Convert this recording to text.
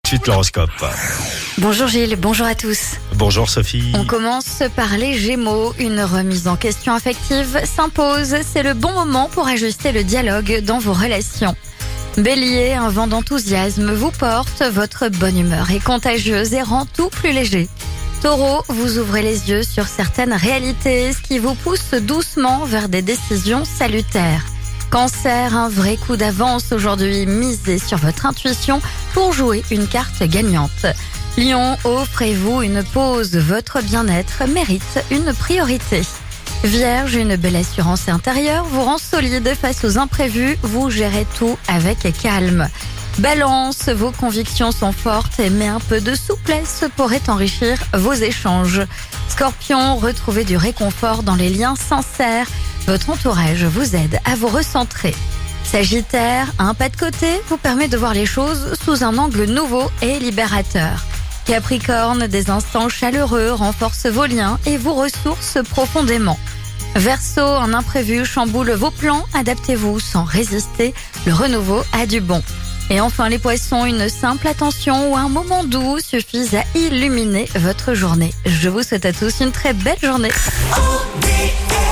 Suite l'horoscope. Bonjour Gilles, bonjour à tous. Bonjour Sophie. On commence par les Gémeaux. Une remise en question affective s'impose. C'est le bon moment pour ajuster le dialogue dans vos relations. Bélier, un vent d'enthousiasme vous porte. Votre bonne humeur est contagieuse et rend tout plus léger. Taureau, vous ouvrez les yeux sur certaines réalités, ce qui vous pousse doucement vers des décisions salutaires. Cancer, un vrai coup d'avance aujourd'hui. Misez sur votre intuition pour jouer une carte gagnante. Lion, offrez-vous une pause. Votre bien-être mérite une priorité. Vierge, une belle assurance intérieure vous rend solide face aux imprévus. Vous gérez tout avec calme. Balance, vos convictions sont fortes, mais un peu de souplesse pourrait enrichir vos échanges. Scorpion, retrouvez du réconfort dans les liens sincères. Votre entourage vous aide à vous recentrer. Sagittaire, un pas de côté vous permet de voir les choses sous un angle nouveau et libérateur. Capricorne, des instants chaleureux renforcent vos liens et vous ressourcent profondément. Verseau, un imprévu chamboule vos plans, adaptez-vous sans résister, le renouveau a du bon. Et enfin les poissons, une simple attention ou un moment doux suffisent à illuminer votre journée. Je vous souhaite à tous une très belle journée.